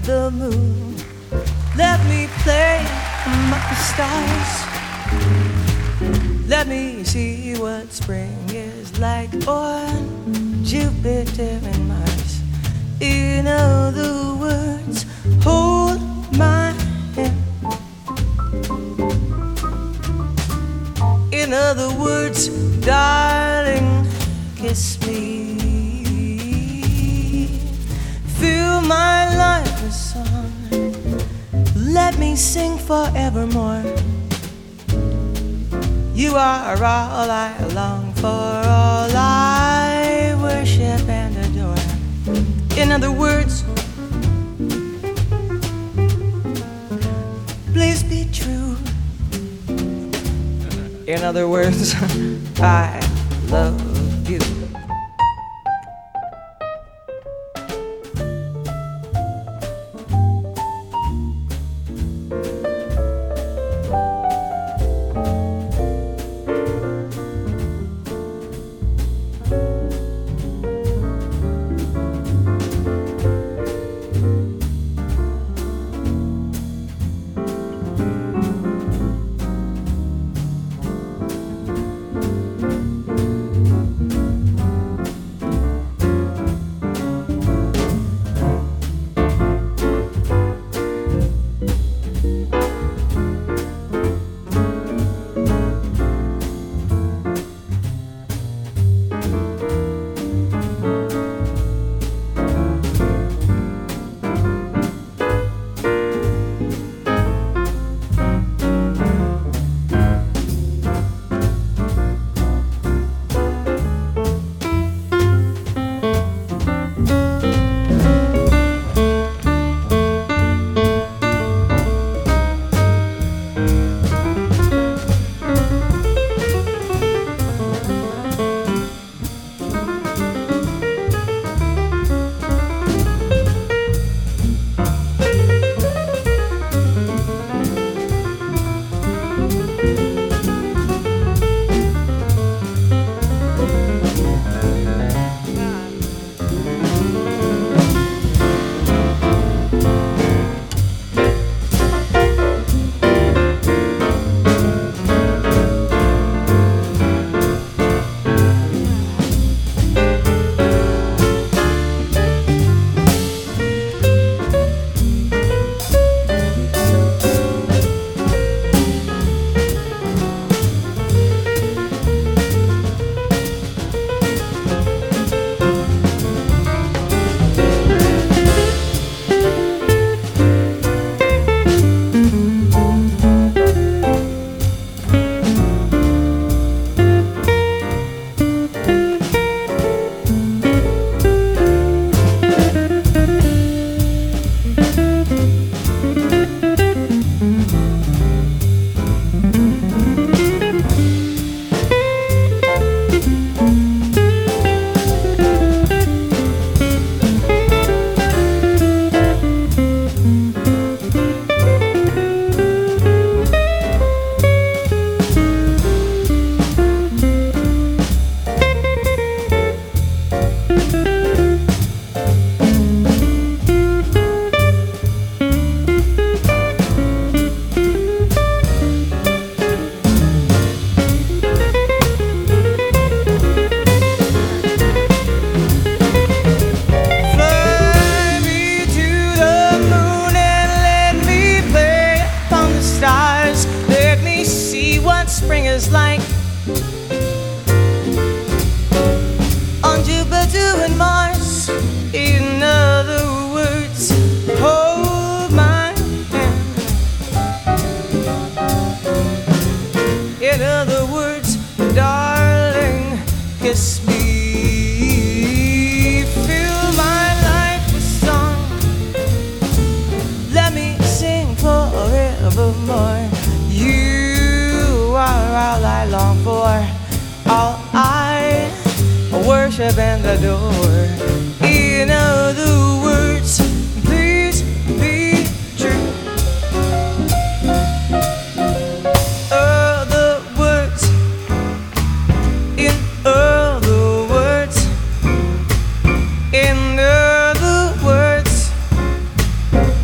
the moon. Let me play among the stars. Let me see what spring is like on Jupiter and Mars. In other words, hold my hand. In other words, darling, kiss me. Fill my life with song. Let me sing forevermore. You are all I long for, all I worship and adore. In other words, please be true. In other words, I love you. Spring is like on Jupiter and Mars. In other words, hold my hand. In other words, darling, kiss me. Fill my life with song. Let me sing forevermore. You are all I long for, all I worship and adore. In other words, please be true. Other words, in other words, in other words,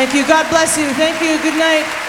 Thank you. God bless you. Thank you. Good night.